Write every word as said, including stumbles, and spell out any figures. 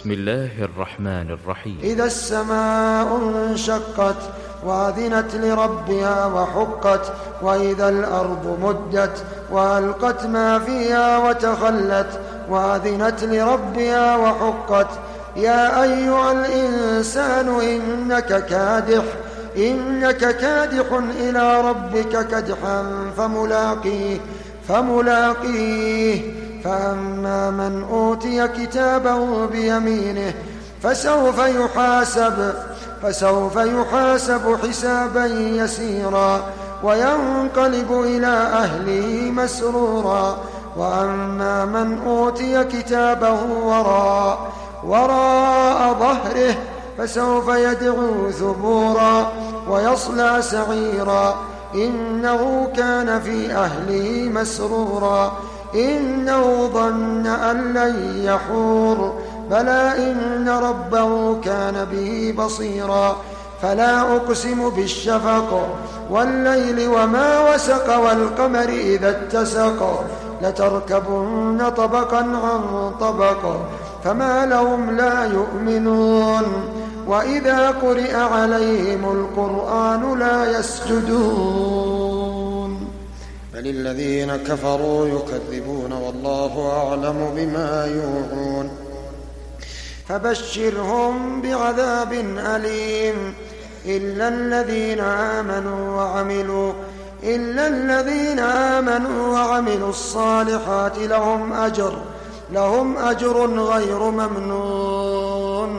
بسم الله الرحمن الرحيم. إذا السماء انشقت وأذنت لربها وحقت وإذا الأرض مدت وألقت ما فيها وتخلت وأذنت لربها وحقت يا أيها الإنسان إنك كادح إنك كادح إلى ربك كدحا فملاقيه فملاقيه فأما من أوتي كتابه بيمينه فسوف يحاسب فسوف يحاسب حسابا يسيرا وينقلب إلى أهله مسرورا وأما من أوتي كتابه وراء وراء ظهره فسوف يدعو ثبورا ويصلى سعيرا إنه كان في أهله مسرورا إنه ظن أن لن يحور بلى إن ربه كان به بصيرا فلا أقسم بالشفق والليل وما وسق والقمر إذا اتسق لتركبن طبقا عن طبق فما لهم لا يؤمنون وإذا قرئ عليهم القرآن لا يسجدون بل الذين كفروا يكذبون والله أعلم بما يوعون فبشرهم بعذاب أليم إلا الذين آمنوا وعملوا إلا الذين آمنوا وعملوا الصالحات لهم أجر لهم أجر غير ممنون